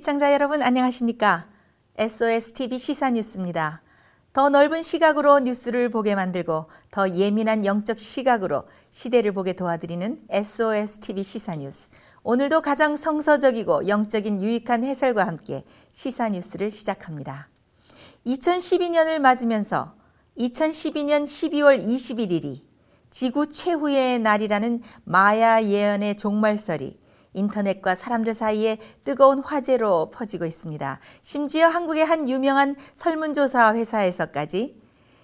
시청자 여러분 안녕하십니까? SOSTV 시사뉴스입니다. 더 넓은 시각으로 뉴스를 보게 만들고 더 예민한 영적 시각으로 시대를 보게 도와드리는 SOSTV 시사뉴스. 오늘도 가장 성서적이고 영적인 유익한 해설과 함께 시사뉴스를 시작합니다. 2012년을 맞으면서 2012년 12월 21일이 지구 최후의 날이라는 마야 예언의 종말설이 인터넷과 사람들 사이에 뜨거운 화제로 퍼지고 있습니다. 심지어 한국의 한 유명한 설문조사 회사에서까지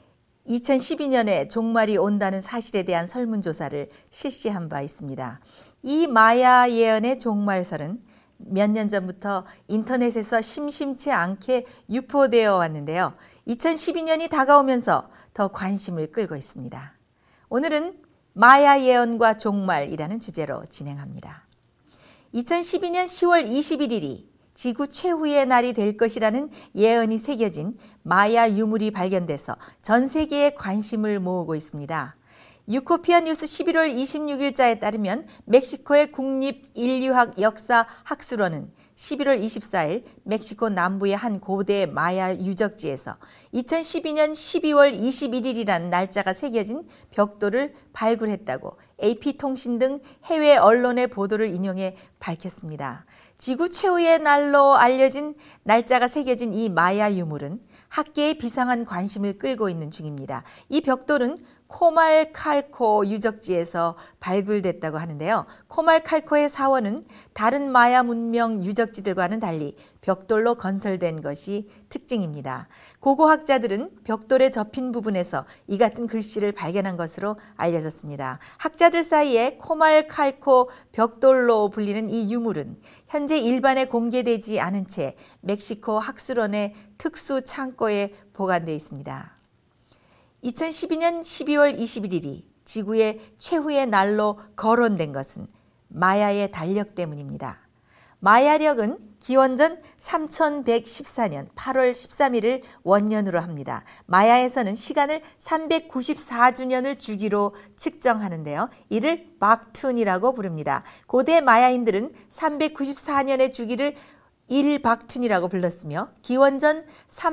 2012년에 종말이 온다는 사실에 대한 설문조사를 실시한 바 있습니다. 이 마야 예언의 종말설은 몇 년 전부터 인터넷에서 심심치 않게 유포되어 왔는데요. 2012년이 다가오면서 더 관심을 끌고 있습니다. 오늘은 마야 예언과 종말이라는 주제로 진행합니다. 2012년 10월 21일이 지구 최후의 날이 될 것이라는 예언이 새겨진 마야 유물이 발견돼서 전 세계에 관심을 모으고 있습니다. 유코피아 뉴스 11월 26일자에 따르면 멕시코의 국립인류학 역사 학술원은 11월 24일 멕시코 남부의 한 고대 마야 유적지에서 2012년 12월 21일이라는 날짜가 새겨진 벽돌을 발굴했다고 AP통신 등 해외 언론의 보도를 인용해 밝혔습니다. 지구 최후의 날로 알려진 날짜가 새겨진 이 마야 유물은 학계의 비상한 관심을 끌고 있는 중입니다. 이 벽돌은 코말칼코 유적지에서 발굴됐다고 하는데요. 코말칼코의 사원은 다른 마야 문명 유적지들과는 달리 벽돌로 건설된 것이 특징입니다. 고고학자들은 벽돌에 접힌 부분에서 이 같은 글씨를 발견한 것으로 알려졌습니다. 학자들 사이에 코말칼코 벽돌로 불리는 이 유물은 현재 일반에 공개되지 않은 채 멕시코 학술원의 특수 창고에 보관되어 있습니다. 2012년 12월 21일이 지구의 최후의 날로 거론된 것은 마야의 달력 때문입니다. 마야력은 기원전 3114년 8월 13일을 원년으로 합니다. 마야에서는 시간을 394주년을 주기로 측정하는데요. 이를 박툰이라고 부릅니다. 고대 마야인들은 394년의 주기를 일박툰이라고 불렀으며 기원전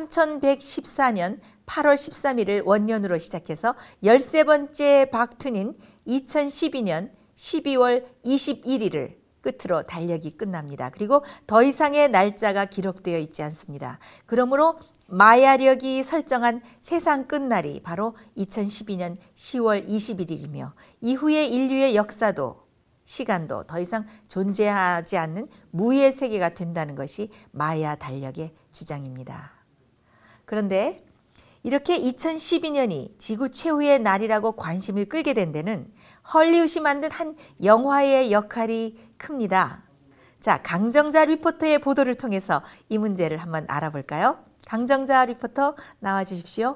3114년 8월 13일을 원년으로 시작해서 13번째 박툰인 2012년 12월 21일을 끝으로 달력이 끝납니다. 그리고 더 이상의 날짜가 기록되어 있지 않습니다. 그러므로 마야력이 설정한 세상 끝날이 바로 2012년 10월 21일이며 이후의 인류의 역사도 시간도 더 이상 존재하지 않는 무의 세계가 된다는 것이 마야 달력의 주장입니다. 그런데 이렇게 2012년이 지구 최후의 날이라고 관심을 끌게 된 데는 헐리우드이 만든 한 영화의 역할이 큽니다. 자, 강정자 리포터의 보도를 통해서 이 문제를 한번 알아볼까요? 강정자 리포터 나와 주십시오.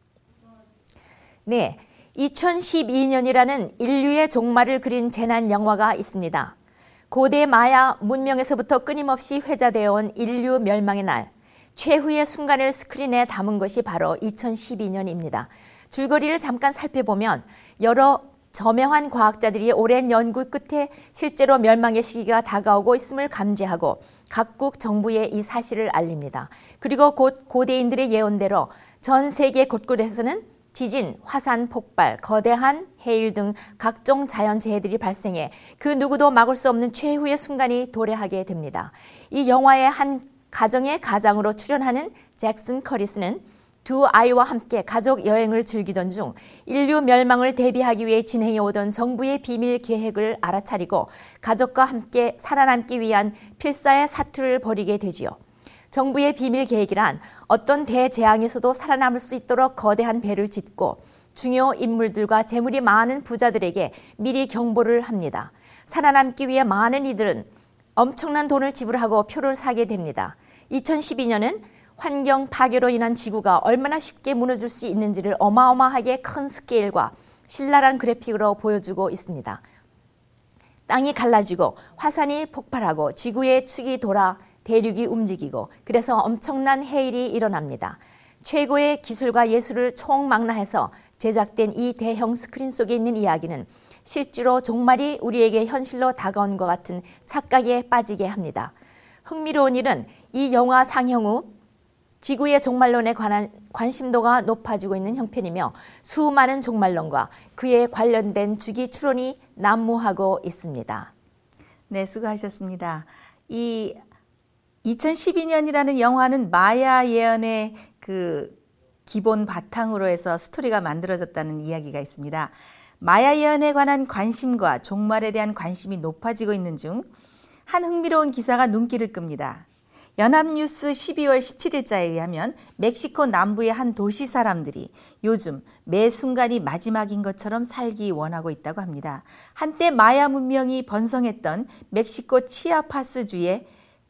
네, 2012년이라는 인류의 종말을 그린 재난 영화가 있습니다. 고대 마야 문명에서부터 끊임없이 회자되어 온 인류 멸망의 날, 최후의 순간을 스크린에 담은 것이 바로 2012년입니다. 줄거리를 잠깐 살펴보면 여러 저명한 과학자들이 오랜 연구 끝에 실제로 멸망의 시기가 다가오고 있음을 감지하고 각국 정부에 이 사실을 알립니다. 그리고 곧 고대인들의 예언대로 전 세계 곳곳에서는 지진, 화산 폭발, 거대한 해일 등 각종 자연재해들이 발생해 그 누구도 막을 수 없는 최후의 순간이 도래하게 됩니다. 이 영화의 한 가정의 가장으로 출연하는 잭슨 커리스는 두 아이와 함께 가족 여행을 즐기던 중 인류 멸망을 대비하기 위해 진행해 오던 정부의 비밀 계획을 알아차리고 가족과 함께 살아남기 위한 필사의 사투를 벌이게 되지요. 정부의 비밀 계획이란 어떤 대재앙에서도 살아남을 수 있도록 거대한 배를 짓고 중요 인물들과 재물이 많은 부자들에게 미리 경보를 합니다. 살아남기 위해 많은 이들은 엄청난 돈을 지불하고 표를 사게 됩니다. 2012년은 환경 파괴로 인한 지구가 얼마나 쉽게 무너질 수 있는지를 어마어마하게 큰 스케일과 신랄한 그래픽으로 보여주고 있습니다. 땅이 갈라지고 화산이 폭발하고 지구의 축이 돌아 대륙이 움직이고 그래서 엄청난 해일이 일어납니다. 최고의 기술과 예술을 총망라해서 제작된 이 대형 스크린 속에 있는 이야기는 실제로 종말이 우리에게 현실로 다가온 것 같은 착각에 빠지게 합니다. 흥미로운 일은 이 영화 상영 후 지구의 종말론에 관한 관심도가 높아지고 있는 형편이며 수많은 종말론과 그에 관련된 주기 추론이 난무하고 있습니다. 네, 수고하셨습니다. 이 2012년이라는 영화는 마야 예언의 그 기본 바탕으로 해서 스토리가 만들어졌다는 이야기가 있습니다. 마야 예언에 관한 관심과 종말에 대한 관심이 높아지고 있는 중 한 흥미로운 기사가 눈길을 끕니다. 연합뉴스 12월 17일자에 의하면 멕시코 남부의 한 도시 사람들이 요즘 매 순간이 마지막인 것처럼 살기 원하고 있다고 합니다. 한때 마야 문명이 번성했던 멕시코 치아파스주의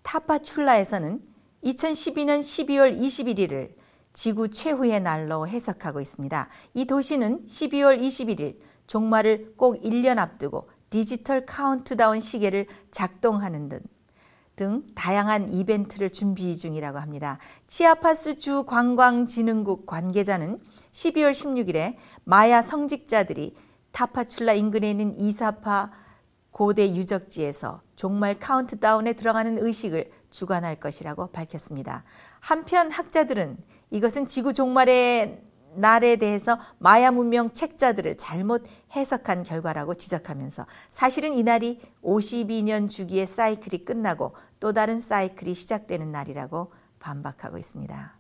타파출라에서는 2012년 12월 21일을 지구 최후의 날로 해석하고 있습니다. 이 도시는 12월 21일 종말을 꼭 1년 앞두고 디지털 카운트다운 시계를 작동하는 등 다양한 이벤트를 준비 중이라고 합니다. 치아파스 주 관광진흥국 관계자는 12월 16일에 마야 성직자들이 타파출라 인근에 있는 이사파 고대 유적지에서 종말 카운트다운에 들어가는 의식을 주관할 것이라고 밝혔습니다. 한편 학자들은 이것은 지구 종말의 날에 대해서 마야 문명 책자들을 잘못 해석한 결과라고 지적하면서 사실은 이날이 52년 주기의 사이클이 끝나고 또 다른 사이클이 시작되는 날이라고 반박하고 있습니다.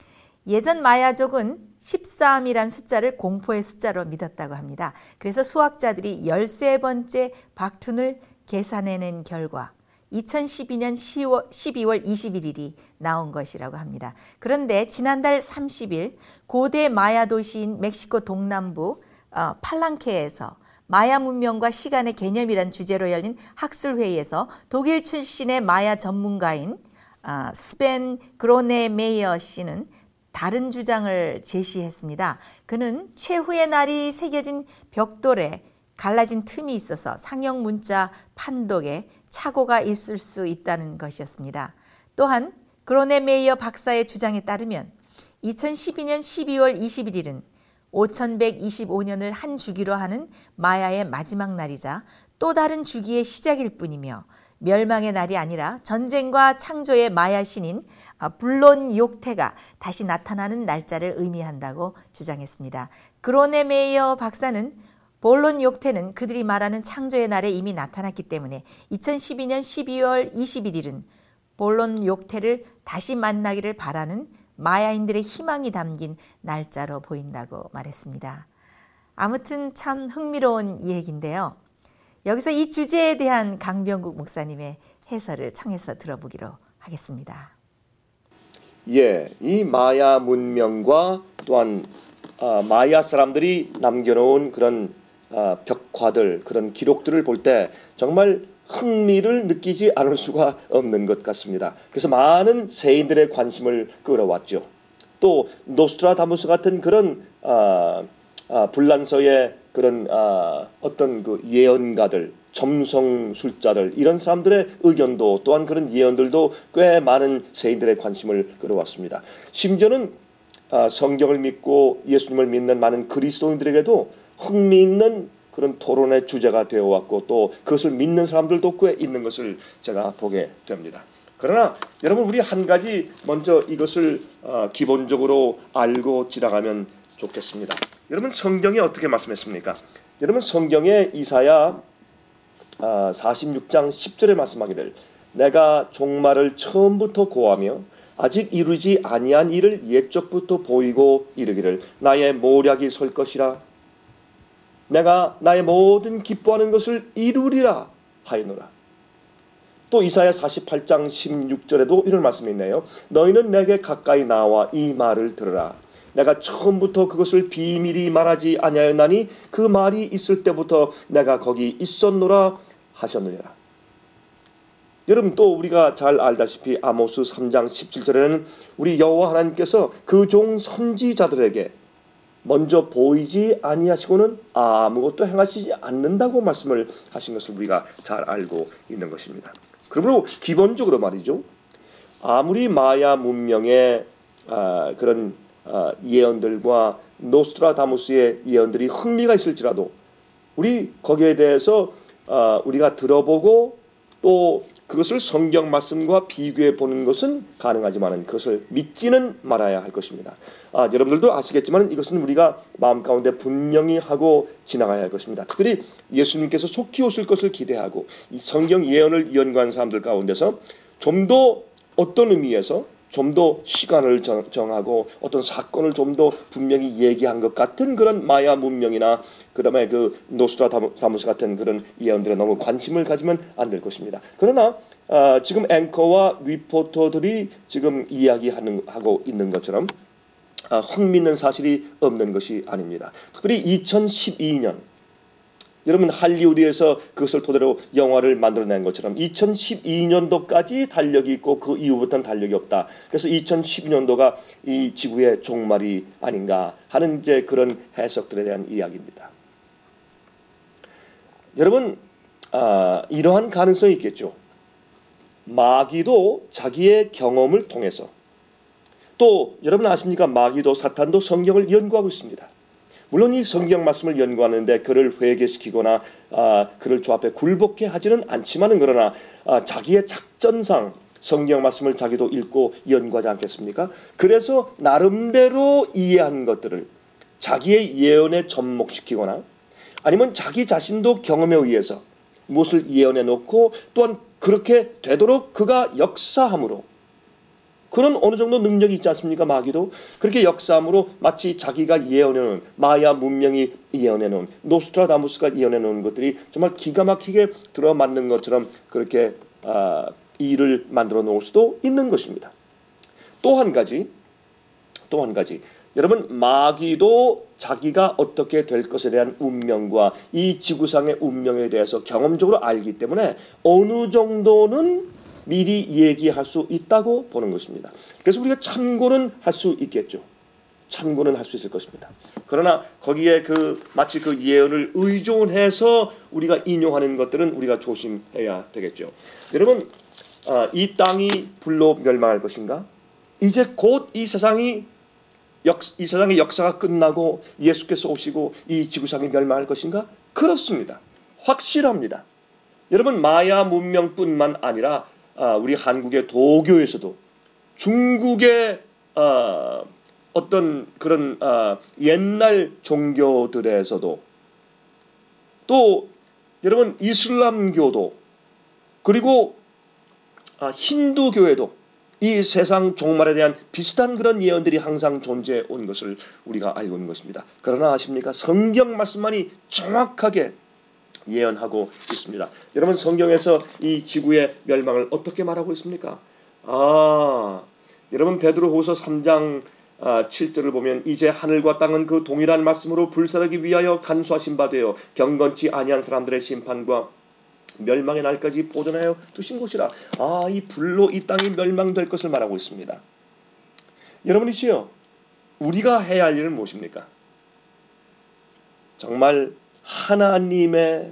예전 마야족은 13이란 숫자를 공포의 숫자로 믿었다고 합니다. 그래서 수학자들이 13번째 박툰을 계산해낸 결과 2012년 12월 21일이 나온 것이라고 합니다. 그런데 지난달 30일 고대 마야 도시인 멕시코 동남부 팔랑케에서 마야 문명과 시간의 개념이란 주제로 열린 학술회의에서 독일 출신의 마야 전문가인 스벤 그로네메이어 씨는 다른 주장을 제시했습니다. 그는 최후의 날이 새겨진 벽돌에 갈라진 틈이 있어서 상형 문자 판독에 착오가 있을 수 있다는 것이었습니다. 또한 그로네메이어 박사의 주장에 따르면 2012년 12월 21일은 5125년을 한 주기로 하는 마야의 마지막 날이자 또 다른 주기의 시작일 뿐이며 멸망의 날이 아니라 전쟁과 창조의 마야 신인 불론 욕태가 다시 나타나는 날짜를 의미한다고 주장했습니다. 그로네메이어 박사는 볼론 욕태는 그들이 말하는 창조의 날에 이미 나타났기 때문에 2012년 12월 21일은 볼론 욕태를 다시 만나기를 바라는 마야인들의 희망이 담긴 날짜로 보인다고 말했습니다. 아무튼 참 흥미로운 얘기인데요. 여기서 이 주제에 대한 강병국 목사님의 해설을 청해서 들어보기로 하겠습니다. 예, 이 마야 문명과 또한 마야 사람들이 남겨놓은 그런 벽화들, 그런 기록들을 볼 때 정말 흥미를 느끼지 않을 수가 없는 것 같습니다. 그래서 많은 세인들의 관심을 끌어왔죠. 또 노스트라다무스 같은 그런 불란서의 그런 어떤 그 예언가들, 점성술자들 이런 사람들의 의견도 또한 그런 예언들도 꽤 많은 세인들의 관심을 끌어왔습니다. 심지어는 성경을 믿고 예수님을 믿는 많은 그리스도인들에게도 흥미있는 그런 토론의 주제가 되어왔고 또 그것을 믿는 사람들도 꽤 있는 것을 제가 보게 됩니다. 그러나 여러분 우리 한 가지 먼저 이것을 기본적으로 알고 지나가면 좋겠습니다. 여러분 성경이 어떻게 말씀했습니까? 여러분 성경에 이사야 46장 10절에 말씀하기를 내가 종말을 처음부터 고하며 아직 이루지 아니한 일을 옛적부터 보이고 이르기를 나의 모략이 설 것이라 내가 나의 모든 기뻐하는 것을 이루리라 하였노라. 또 이사야 48장 16절에도 이런 말씀이 있네요. 너희는 내게 가까이 나와 이 말을 들으라. 내가 처음부터 그것을 비밀히 말하지 아니하였나니 그 말이 있을 때부터 내가 거기 있었노라 하셨느니라. 여러분 또 우리가 잘 알다시피 아모스 3장 17절에는 우리 여호와 하나님께서 그 종 선지자들에게 먼저 보이지 아니하시고는 아무것도 행하시지 않는다고 말씀을 하신 것을 우리가 잘 알고 있는 것입니다. 그러므로 기본적으로 말이죠. 아무리 마야 문명의 그런 예언들과 노스트라다무스의 예언들이 흥미가 있을지라도 우리 거기에 대해서 우리가 들어보고 또 그것을 성경 말씀과 비교해 보는 것은 가능하지만 그것을 믿지는 말아야 할 것입니다. 여러분들도 아시겠지만 이것은 우리가 마음 가운데 분명히 하고 지나가야 할 것입니다. 특별히 예수님께서 속히 오실 것을 기대하고 이 성경 예언을 연구한 사람들 가운데서 좀 더 어떤 의미에서 좀 더 시간을 정하고 어떤 사건을 좀 더 분명히 얘기한 것 같은 그런 마야 문명이나 그다음에 그 노스트라다무스 같은 그런 예언들에 너무 관심을 가지면 안 될 것입니다. 그러나 지금 앵커와 리포터들이 지금 이야기하고 있는 것처럼 흥미있는 사실이 없는 것이 아닙니다. 특별히 2012년 여러분 할리우드에서 그것을 토대로 영화를 만들어낸 것처럼 2012년도까지 달력이 있고 그 이후부터는 달력이 없다. 그래서 2012년도가 이 지구의 종말이 아닌가 하는 이제 그런 해석들에 대한 이야기입니다. 여러분 이러한 가능성이 있겠죠. 마귀도 자기의 경험을 통해서 또 여러분 아십니까? 마귀도 사탄도 성경을 연구하고 있습니다. 물론 이 성경 말씀을 연구하는데 그를 회개시키거나 그를 주 앞에 굴복해 하지는 않지만은 그러나 자기의 작전상 성경 말씀을 자기도 읽고 연구하지 않겠습니까? 그래서 나름대로 이해한 것들을 자기의 예언에 접목시키거나 아니면 자기 자신도 경험에 의해서 무엇을 예언해 놓고 또한 그렇게 되도록 그가 역사함으로 그런 어느 정도 능력이 있지 않습니까? 마귀도 그렇게 역사함으로 마치 자기가 예언해놓은 마야 문명이 예언해놓은 노스트라다무스가 예언해놓은 것들이 정말 기가 막히게 들어맞는 것처럼 그렇게 일을 만들어 놓을 수도 있는 것입니다. 또 한 가지 여러분 마귀도 자기가 어떻게 될 것에 대한 운명과 이 지구상의 운명에 대해서 경험적으로 알기 때문에 어느 정도는 미리 얘기할 수 있다고 보는 것입니다. 그래서 우리가 참고는 할 수 있겠죠. 참고는 할 수 있을 것입니다. 그러나 거기에 마치 그 예언을 의존해서 우리가 인용하는 것들은 우리가 조심해야 되겠죠. 여러분 이 땅이 불로 멸망할 것인가? 이제 곧 이 세상의 역사가 끝나고 예수께서 오시고 이 지구상이 멸망할 것인가? 그렇습니다. 확실합니다. 여러분 마야 문명뿐만 아니라 우리 한국의 도교에서도 중국의 어떤 그런 옛날 종교들에서도 또 여러분 이슬람교도 그리고 힌두교에도 이 세상 종말에 대한 비슷한 그런 예언들이 항상 존재해 온 것을 우리가 알고 있는 것입니다. 그러나 아십니까? 성경 말씀만이 정확하게 예언하고 있습니다. 여러분 성경에서 이 지구의 멸망을 어떻게 말하고 있습니까? 여러분 베드로후서 3장 7절을 보면 이제 하늘과 땅은 그 동일한 말씀으로 불사르기 위하여 간수하신 바 되어 경건치 아니한 사람들의 심판과 멸망의 날까지 보존하여 두신 곳이라. 이 불로 이 땅이 멸망될 것을 말하고 있습니다. 여러분이시여 우리가 해야 할 일은 무엇입니까? 정말 하나님의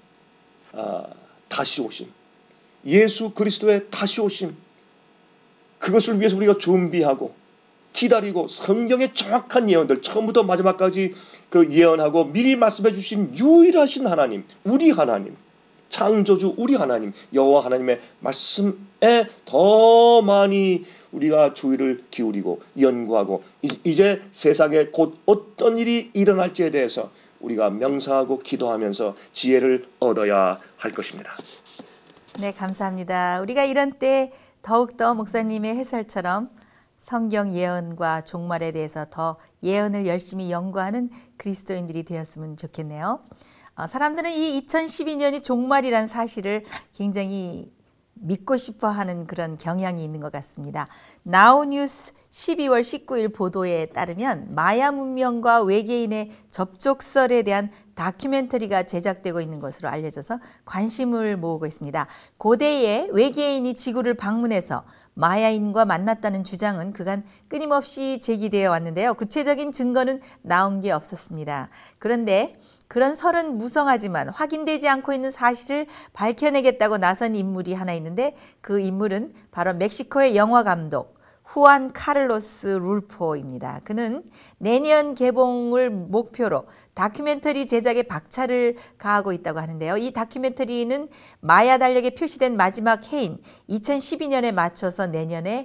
다시 오심, 예수 그리스도의 다시 오심, 그것을 위해서 우리가 준비하고 기다리고 성경의 정확한 예언들 처음부터 마지막까지 그 예언하고 미리 말씀해 주신 유일하신 하나님, 우리 하나님, 창조주 우리 하나님 여호와 하나님의 말씀에 더 많이 우리가 주의를 기울이고 연구하고 이제 세상에 곧 어떤 일이 일어날지에 대해서 우리가 명상하고 기도하면서 지혜를 얻어야 할 것입니다. 네, 감사합니다. 우리가 이런 때 더욱더 목사님의 해설처럼 성경 예언과 종말에 대해서 더 예언을 열심히 연구하는 그리스도인들이 되었으면 좋겠네요. 사람들은 이 2012년이 종말이란 사실을 굉장히 믿고 싶어하는 그런 경향이 있는 것 같습니다. 나우뉴스 12월 19일 보도에 따르면 마야 문명과 외계인의 접촉설에 대한 다큐멘터리가 제작되고 있는 것으로 알려져서 관심을 모으고 있습니다. 고대에 외계인이 지구를 방문해서 마야인과 만났다는 주장은 그간 끊임없이 제기되어 왔는데요. 구체적인 증거는 나온 게 없었습니다. 그런데 그런 설은 무성하지만 확인되지 않고 있는 사실을 밝혀내겠다고 나선 인물이 하나 있는데 그 인물은 바로 멕시코의 영화 감독 후안 카를로스 룰포입니다. 그는 내년 개봉을 목표로 다큐멘터리 제작에 박차를 가하고 있다고 하는데요. 이 다큐멘터리는 마야 달력에 표시된 마지막 해인 2012년에 맞춰서 내년에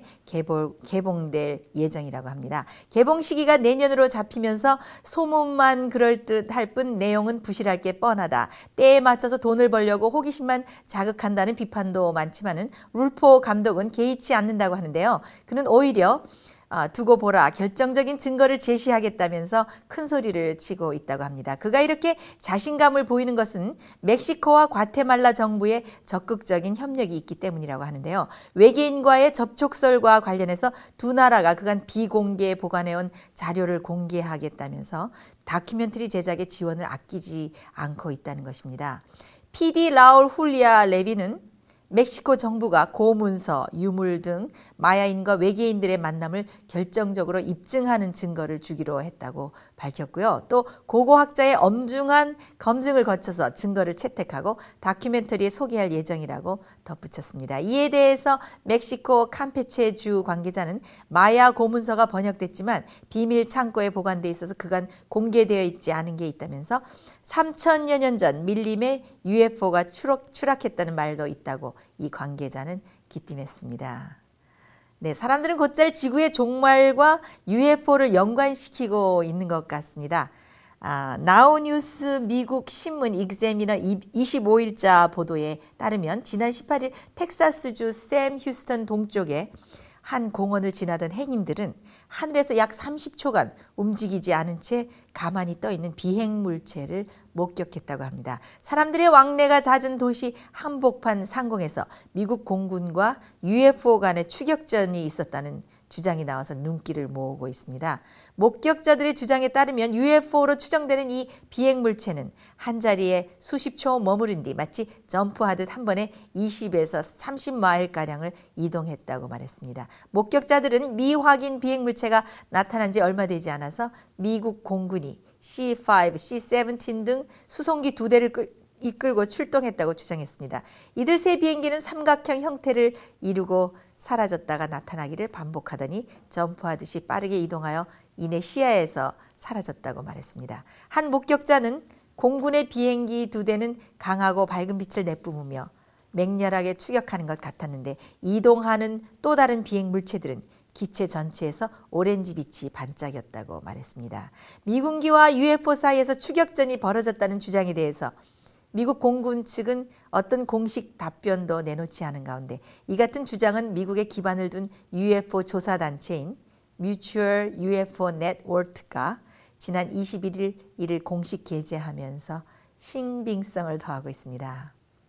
개봉될 예정이라고 합니다. 개봉 시기가 내년으로 잡히면서 소문만 그럴듯할 뿐 내용은 부실할 게 뻔하다. 때에 맞춰서 돈을 벌려고 호기심만 자극한다는 비판도 많지만은 룰포 감독은 개의치 않는다고 하는데요. 그는 오히려 두고 보라 결정적인 증거를 제시하겠다면서 큰 소리를 치고 있다고 합니다. 그가 이렇게 자신감을 보이는 것은 멕시코와 과테말라 정부의 적극적인 협력이 있기 때문이라고 하는데요. 외계인과의 접촉설과 관련해서 두 나라가 그간 비공개 보관해온 자료를 공개하겠다면서 다큐멘터리 제작에 지원을 아끼지 않고 있다는 것입니다. PD 라울 훌리아 레비는 멕시코 정부가 고문서, 유물 등 마야인과 외계인들의 만남을 결정적으로 입증하는 증거를 주기로 했다고 밝혔고요. 또 고고학자의 엄중한 검증을 거쳐서 증거를 채택하고 다큐멘터리에 소개할 예정이라고 덧붙였습니다. 이에 대해서 멕시코 campeche 주 관계자는 마야 고문서가 번역됐지만 비밀 창고에 보관돼 있어서 그간 공개되어 있지 않은 게 있다면서 3천여 년 전 밀림에 UFO가 추락했다는 말도 있다고 이 관계자는 기띔했습니다. 네, 사람들은 곧잘 지구의 종말과 UFO를 연관시키고 있는 것 같습니다. 나우뉴스 미국 신문 익제미너 25일자 보도에 따르면 지난 18일 텍사스주 샘 휴스턴 동쪽에 한 공원을 지나던 행인들은 하늘에서 약 30초간 움직이지 않은 채 가만히 떠 있는 비행물체를 목격했다고 합니다. 사람들의 왕래가 잦은 도시 한복판 상공에서 미국 공군과 UFO 간의 추격전이 있었다는 주장이 나와서 눈길을 모으고 있습니다. 목격자들의 주장에 따르면 UFO로 추정되는 이 비행물체는 한자리에 수십 초 머무른 뒤 마치 점프하듯 한 번에 20에서 30마일가량을 이동했다고 말했습니다. 목격자들은 미확인 비행물체가 나타난 지 얼마 되지 않아서 미국 공군이 C-5, C-17 등 수송기 2대를 이끌고 출동했다고 주장했습니다. 이들 세 비행기는 삼각형 형태를 이루고 사라졌다가 나타나기를 반복하더니 점프하듯이 빠르게 이동하여 이내 시야에서 사라졌다고 말했습니다. 한 목격자는 공군의 비행기 2대는 강하고 밝은 빛을 내뿜으며 맹렬하게 추격하는 것 같았는데 이동하는 또 다른 비행 물체들은 기체 전체에서 오렌지 빛이 반짝였다고 말했습니다. 미군기와 UFO 사이에서 추격전이 벌어졌다는 주장에 대해서 미국 공군 측은 어떤 공식 답변도 내놓지 않은 가운데 이 같은 주장은 미국에 기반을 둔 UFO 조사단체인 Mutual UFO Network가 지난 21일 이를 공식 게재하면서 신빙성을 더하고 있습니다.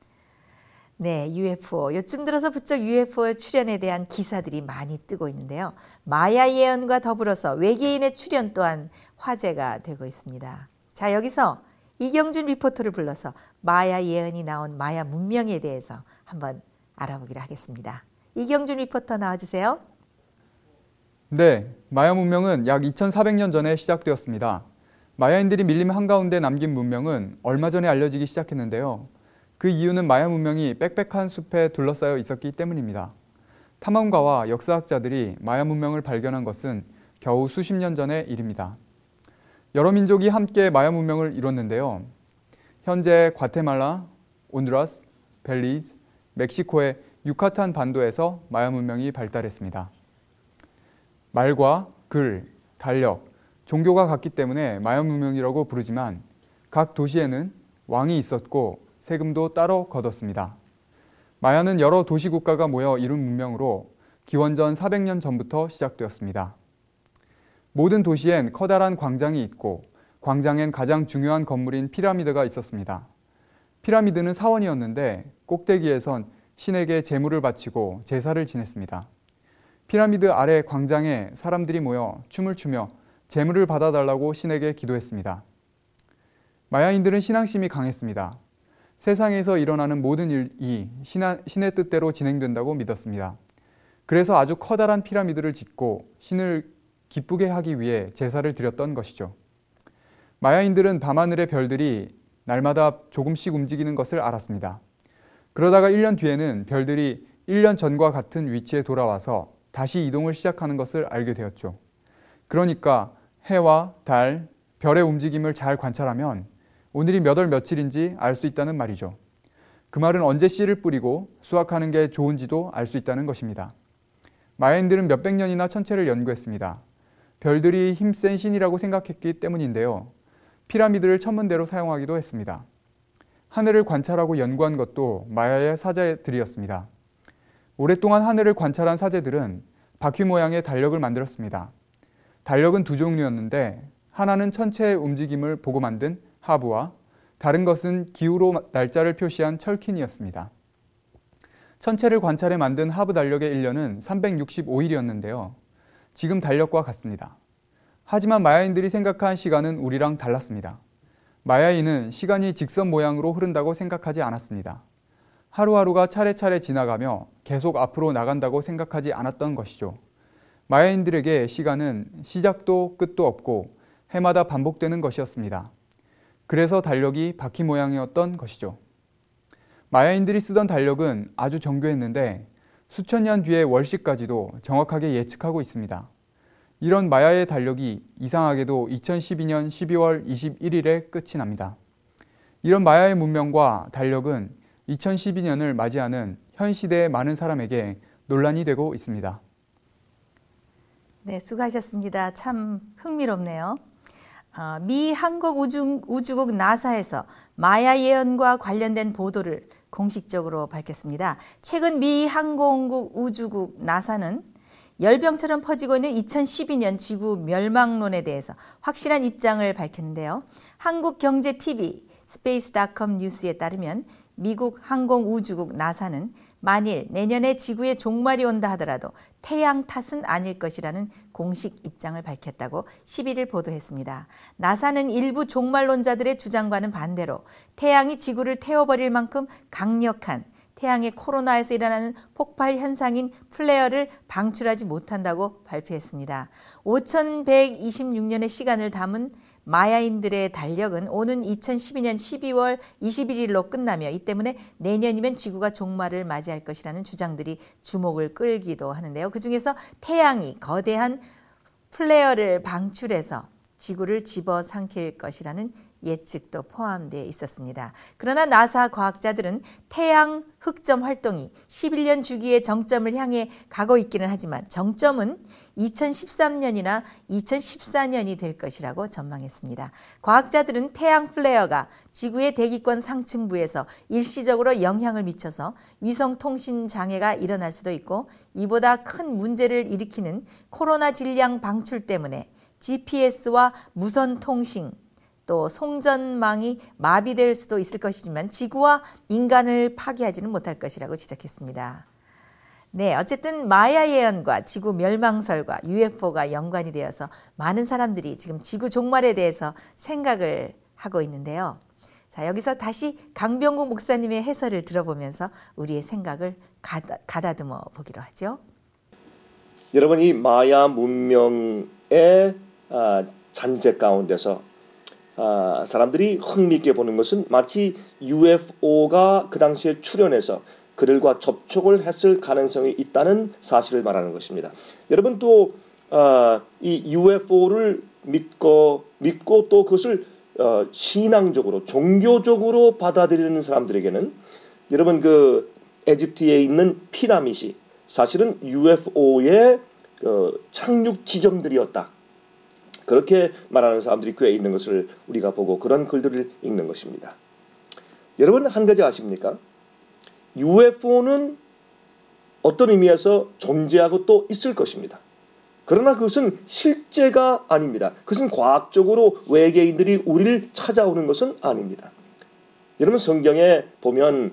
네, UFO. 요즘 들어서 부쩍 UFO 출현에 대한 기사들이 많이 뜨고 있는데요. 마야 예언과 더불어서 외계인의 출현 또한 화제가 되고 있습니다. 자, 여기서 이경준 리포터를 불러서 마야 예언이 나온 마야 문명에 대해서 한번 알아보기로 하겠습니다. 이경준 리포터 나와주세요. 네, 마야 문명은 약 2400년 전에 시작되었습니다. 마야인들이 밀림 한가운데 남긴 문명은 얼마 전에 알려지기 시작했는데요. 그 이유는 마야 문명이 빽빽한 숲에 둘러싸여 있었기 때문입니다. 탐험가와 역사학자들이 마야 문명을 발견한 것은 겨우 수십 년 전의 일입니다. 여러 민족이 함께 마야 문명을 이뤘는데요. 현재 과테말라, 온두라스, 벨리즈, 멕시코의 유카탄 반도에서 마야 문명이 발달했습니다. 말과 글, 달력, 종교가 같기 때문에 마야 문명이라고 부르지만 각 도시에는 왕이 있었고 세금도 따로 걷었습니다. 마야는 여러 도시국가가 모여 이룬 문명으로 기원전 400년 전부터 시작되었습니다. 모든 도시엔 커다란 광장이 있고 광장엔 가장 중요한 건물인 피라미드가 있었습니다. 피라미드는 사원이었는데 꼭대기에선 신에게 제물을 바치고 제사를 지냈습니다. 피라미드 아래 광장에 사람들이 모여 춤을 추며 제물을 받아달라고 신에게 기도했습니다. 마야인들은 신앙심이 강했습니다. 세상에서 일어나는 모든 일이 신의 뜻대로 진행된다고 믿었습니다. 그래서 아주 커다란 피라미드를 짓고 신을 기쁘게 하기 위해 제사를 드렸던 것이죠. 마야인들은 밤하늘의 별들이 날마다 조금씩 움직이는 것을 알았습니다. 그러다가 1년 뒤에는 별들이 1년 전과 같은 위치에 돌아와서 다시 이동을 시작하는 것을 알게 되었죠. 그러니까 해와 달, 별의 움직임을 잘 관찰하면 오늘이 몇 월 며칠인지 알 수 있다는 말이죠. 그 말은 언제 씨를 뿌리고 수확하는 게 좋은지도 알 수 있다는 것입니다. 마야인들은 몇백 년이나 천체를 연구했습니다. 별들이 힘센 신이라고 생각했기 때문인데요. 피라미드를 천문대로 사용하기도 했습니다. 하늘을 관찰하고 연구한 것도 마야의 사제들이었습니다. 오랫동안 하늘을 관찰한 사제들은 바퀴 모양의 달력을 만들었습니다. 달력은 두 종류였는데 하나는 천체의 움직임을 보고 만든 하브와 다른 것은 기후로 날짜를 표시한 철킨이었습니다. 천체를 관찰해 만든 하브 달력의 1년은 365일이었는데요. 지금 달력과 같습니다. 하지만 마야인들이 생각한 시간은 우리랑 달랐습니다. 마야인은 시간이 직선 모양으로 흐른다고 생각하지 않았습니다. 하루하루가 차례차례 지나가며 계속 앞으로 나간다고 생각하지 않았던 것이죠. 마야인들에게 시간은 시작도 끝도 없고 해마다 반복되는 것이었습니다. 그래서 달력이 바퀴 모양이었던 것이죠. 마야인들이 쓰던 달력은 아주 정교했는데 수천 년 뒤의 월시까지도 정확하게 예측하고 있습니다. 이런 마야의 달력이 이상하게도 2012년 12월 21일에 끝이 납니다. 이런 마야의 문명과 달력은 2012년을 맞이하는 현 시대의 많은 사람에게 논란이 되고 있습니다. 네, 수고하셨습니다. 참 흥미롭네요. 미 한국우주국 나사에서 마야 예언과 관련된 보도를 공식적으로 밝혔습니다. 최근 미 항공우주국 나사는 열병처럼 퍼지고 있는 2012년 지구 멸망론에 대해서 확실한 입장을 밝혔는데요. 한국경제TV 스페이스.com 뉴스에 따르면 미국 항공우주국 나사는 만일 내년에 지구에 종말이 온다 하더라도 태양 탓은 아닐 것이라는 공식 입장을 밝혔다고 11일 보도했습니다. 나사는 일부 종말론자들의 주장과는 반대로 태양이 지구를 태워버릴 만큼 강력한 태양의 코로나에서 일어나는 폭발 현상인 플레어를 방출하지 못한다고 발표했습니다. 5126년의 시간을 담은 마야인들의 달력은 오는 2012년 12월 21일로 끝나며 이 때문에 내년이면 지구가 종말을 맞이할 것이라는 주장들이 주목을 끌기도 하는데요. 그중에서 태양이 거대한 플레어를 방출해서 지구를 집어삼킬 것이라는 예측도 포함되어 있었습니다. 그러나 나사 과학자들은 태양 흑점 활동이 11년 주기의 정점을 향해 가고 있기는 하지만 정점은 2013년이나 2014년이 될 것이라고 전망했습니다. 과학자들은 태양 플레어가 지구의 대기권 상층부에서 일시적으로 영향을 미쳐서 위성 통신 장애가 일어날 수도 있고 이보다 큰 문제를 일으키는 코로나 질량 방출 때문에 GPS와 무선 통신 또 송전망이 마비될 수도 있을 것이지만 지구와 인간을 파괴하지는 못할 것이라고 지적했습니다. 네, 어쨌든 마야 예언과 지구 멸망설과 UFO가 연관이 되어서 많은 사람들이 지금 지구 종말에 대해서 생각을 하고 있는데요. 자, 여기서 다시 강병국 목사님의 해설을 들어보면서 우리의 생각을 가다듬어 보기로 하죠. 여러분, 이 마야 문명의 잔재 가운데서 사람들이 흥미있게 보는 것은 마치 UFO가 그 당시에 출현해서 그들과 접촉을 했을 가능성이 있다는 사실을 말하는 것입니다. 여러분 또 이 UFO를 믿고 또 그것을 신앙적으로 종교적으로 받아들이는 사람들에게는 여러분 그 에집트에 있는 피라밋이 사실은 UFO의 착륙 지점들이었다. 그렇게 말하는 사람들이 꽤 있는 것을 우리가 보고 그런 글들을 읽는 것입니다. 여러분 한 가지 아십니까? UFO는 어떤 의미에서 존재하고 또 있을 것입니다. 그러나 그것은 실제가 아닙니다. 그것은 과학적으로 외계인들이 우리를 찾아오는 것은 아닙니다. 여러분 성경에 보면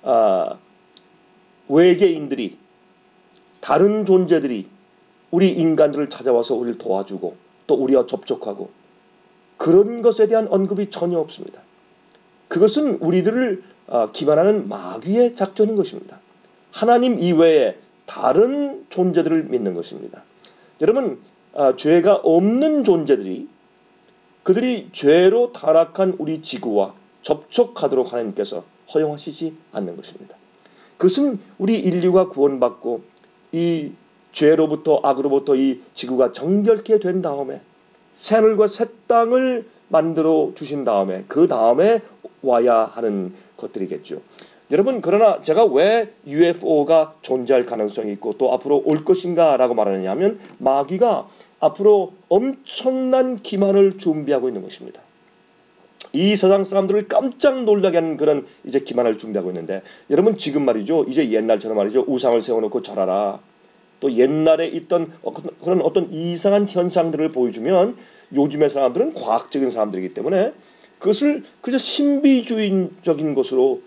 외계인들이 다른 존재들이 우리 인간들을 찾아와서 우리를 도와주고 또 우리와 접촉하고 그런 것에 대한 언급이 전혀 없습니다. 그것은 우리들을 기만하는 마귀의 작전인 것입니다. 하나님 이외에 다른 존재들을 믿는 것입니다. 여러분 죄가 없는 존재들이 그들이 죄로 타락한 우리 지구와 접촉하도록 하나님께서 허용하시지 않는 것입니다. 그것은 우리 인류가 구원받고 이 죄로부터 악으로부터 이 지구가 정결케 된 다음에 새하늘과 새 땅을 만들어 주신 다음에 그 다음에 와야 하는 것들이겠죠. 여러분, 그러나 제가 왜 UFO가 존재할 가능성이 있고 또 앞으로 올 것인가 라고 말하느냐 하면, 마귀가 앞으로 엄청난 기만을 준비하고 있는 것입니다. 이 세상 사람들을 깜짝 놀라게 하는 그런 이제 기만을 준비하고 있는데, 여러분 지금 말이죠, 이제 옛날처럼 말이죠, 우상을 세워놓고 절하라, 또 옛날에 있던 그런 어떤 이상한 현상들을 보여주면 요즘의 사람들은 과학적인 사람들이기 때문에 그것을 그저 신비주의적인 것으로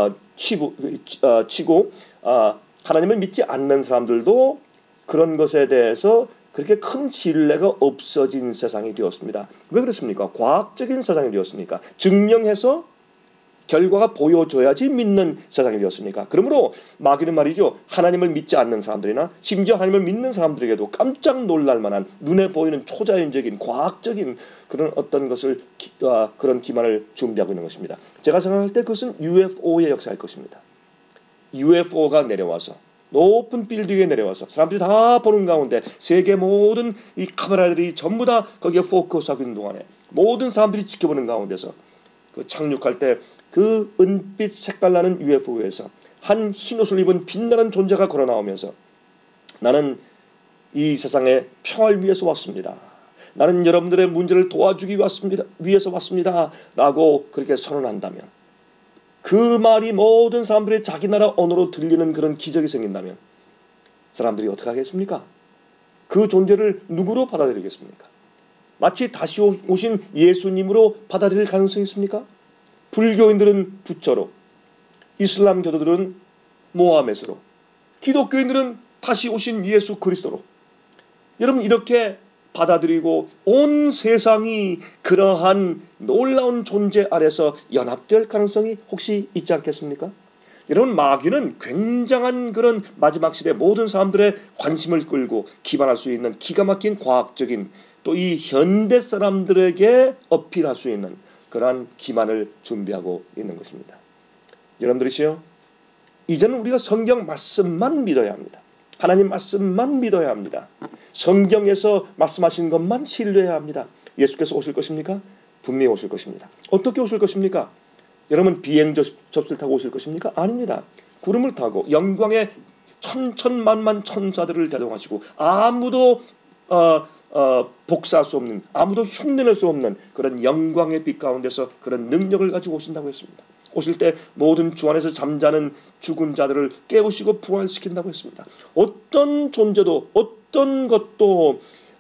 치고 하나님을 믿지 않는 사람들도 그런 것에 대해서 그렇게 큰 신뢰가 없어진 세상이 되었습니다. 왜 그렇습니까? 과학적인 세상이 되었으니까. 증명해서 결과가 보여줘야지 믿는 세상이 되었으니까. 그러므로 마귀는 말이죠, 하나님을 믿지 않는 사람들이나 심지어 하나님을 믿는 사람들에게도 깜짝 놀랄 만한 눈에 보이는 초자연적인 과학적인 그런 어떤 것을 그런 기만을 준비하고 있는 것입니다. 제가 생각할 때 그것은 UFO의 역사일 것입니다. UFO가 내려와서 높은 빌딩에 내려와서 사람들이 다 보는 가운데 세계 모든 이 카메라들이 전부 다 거기에 포커스하고 있는 동안에 모든 사람들이 지켜보는 가운데서 그 착륙할 때 그 은빛 색깔 나는 UFO에서 한 흰옷을 입은 빛나는 존재가 걸어 나오면서 나는 이 세상의 평화를 위해서 왔습니다. 나는 여러분들의 문제를 도와주기 위해서 왔습니다. 라고 그렇게 선언한다면, 그 말이 모든 사람들의 자기 나라 언어로 들리는 그런 기적이 생긴다면 사람들이 어떻게 하겠습니까? 그 존재를 누구로 받아들이겠습니까? 마치 다시 오신 예수님으로 받아들일 가능성이 있습니까? 불교인들은 부처로, 이슬람교도들은 모하메스로, 기독교인들은 다시 오신 예수 그리스도로. 여러분, 이렇게 받아들이고 온 세상이 그러한 놀라운 존재 아래서 연합될 가능성이 혹시 있지 않겠습니까? 여러분, 마귀는 굉장한 그런 마지막 시대 모든 사람들의 관심을 끌고 기반할 수 있는 기가 막힌 과학적인, 또 이 현대 사람들에게 어필할 수 있는 그러한 기만을 준비하고 있는 것입니다. 여러분들이시요, 이제는 우리가 성경 말씀만 믿어야 합니다. 하나님 말씀만 믿어야 합니다. 성경에서 말씀하신 것만 신뢰해야 합니다. 예수께서 오실 것입니까? 분명히 오실 것입니다. 어떻게 오실 것입니까? 여러분, 비행 접수를 타고 오실 것입니까? 아닙니다. 구름을 타고 영광의 천천만만 천사들을 대동하시고 아무도 복사할 수 없는, 아무도 흉내낼 수 없는 그런 영광의 빛 가운데서 그런 능력을 가지고 오신다고 했습니다. 오실 때 모든 주 안에서 잠자는 죽은 자들을 깨우시고 부활시킨다고 했습니다. 어떤 존재도 어떤 것도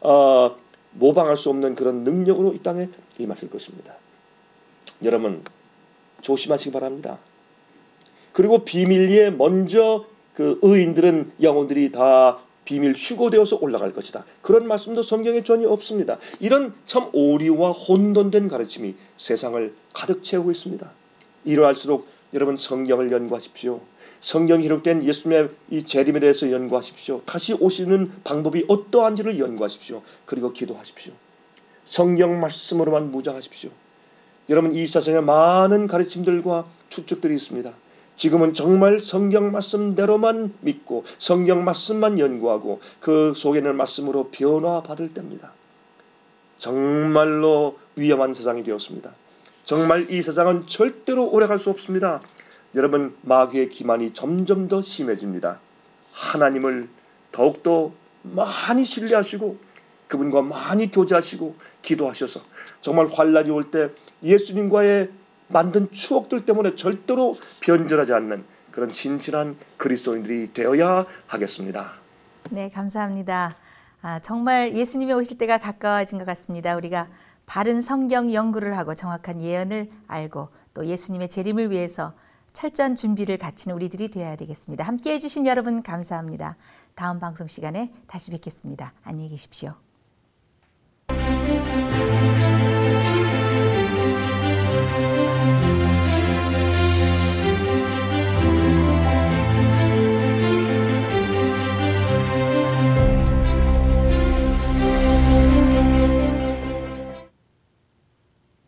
모방할 수 없는 그런 능력으로 이 땅에 임하실 것입니다. 여러분, 조심하시기 바랍니다. 그리고 비밀리에 먼저 그 의인들은 영혼들이 다 비밀 휴고되어서 올라갈 것이다. 그런 말씀도 성경에 전혀 없습니다. 이런 참 오리와 혼돈된 가르침이 세상을 가득 채우고 있습니다. 이러할수록 여러분, 성경을 연구하십시오. 성경에 기록된 예수님의 이 재림에 대해서 연구하십시오. 다시 오시는 방법이 어떠한지를 연구하십시오. 그리고 기도하십시오. 성경 말씀으로만 무장하십시오. 여러분, 이 세상에 많은 가르침들과 추측들이 있습니다. 지금은 정말 성경 말씀대로만 믿고 성경 말씀만 연구하고 그 속에 있는 말씀으로 변화받을 때입니다. 정말로 위험한 세상이 되었습니다. 정말 이 세상은 절대로 오래갈 수 없습니다. 여러분, 마귀의 기만이 점점 더 심해집니다. 하나님을 더욱더 많이 신뢰하시고 그분과 많이 교제하시고 기도하셔서 정말 환난이 올 때 예수님과의 만든 추억들 때문에 절대로 변절하지 않는 그런 신실한 그리스도인들이 되어야 하겠습니다. 네, 감사합니다. 정말 예수님이 오실 때가 가까워진 것 같습니다. 우리가 바른 성경 연구를 하고 정확한 예언을 알고 또 예수님의 재림을 위해서 철저한 준비를 갖추는 우리들이 되어야 되겠습니다. 함께해 주신 여러분 감사합니다. 다음 방송 시간에 다시 뵙겠습니다. 안녕히 계십시오.